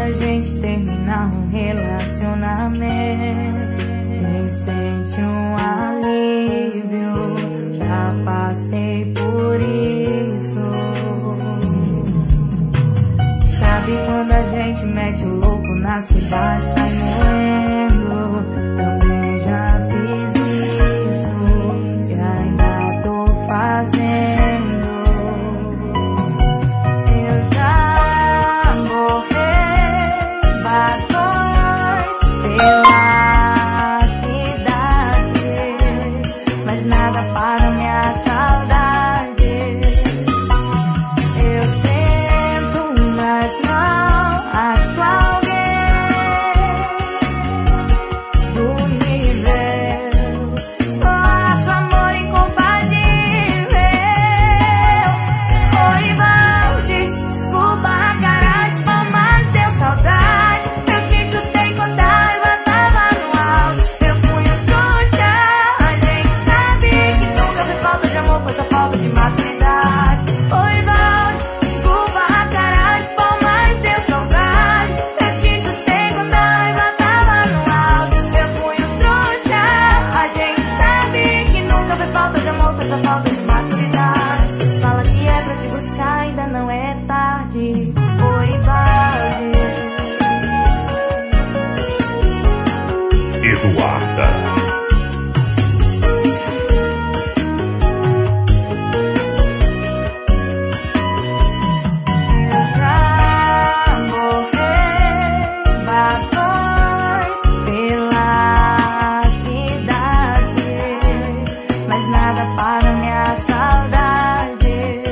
a gente termina um relacionamento e sente um alívio. Já passei por isso. Sabe quando a gente mete o louco na cidade, sai moendo? Também já fiz isso e ainda tô fazendo. Eu já morri batons pela cidade, mas nada para minha saudade. Eu tento, mas não acho alguém do nível. Só acho amor incompatível. Oi, Valde, desculpa a cara de pau, mas deu saudade. Eu te chutei quando a raiva tava no alto. Eu fui um trouxa. A gente sabe que nunca foi falta de amor, foi só falta de maturidade. Oi, Valde, desculpa a cara de pau, mas deu saudade. Eu te chutei quando a raiva tava no alto. Eu fui um trouxa. A gente sabe que nunca foi falta de amor, foi só falta de maturidade. Fala que é pra te buscar, ainda não é tarde. Oi, Valde. Eduarda. Eu já morri batons pela cidade, mas nada para minha saudade.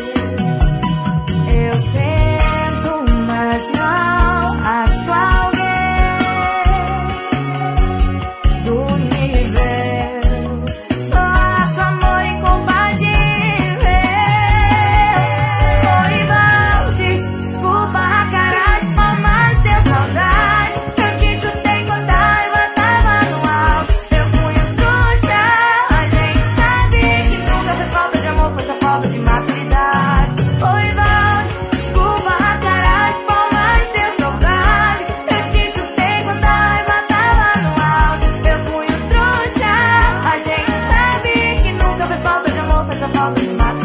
Eu tento, mas não acho alguém do nível. Só acho amor incompatível. Oi, Valde, desculpa a cara de pau, mas deu saudade. Eu te chutei quando a raiva tava no alto. Eu fui um trouxa. A gente sabe que nunca foi falta de amor, foi só falta de maturidade. Oi, Valde, desculpa a cara de pau, mas deu saudade. Eu te chutei quando a raiva tava no alto. Eu fui um trouxa. A gente sabe que nunca foi falta de amor, foi só falta de maturidade.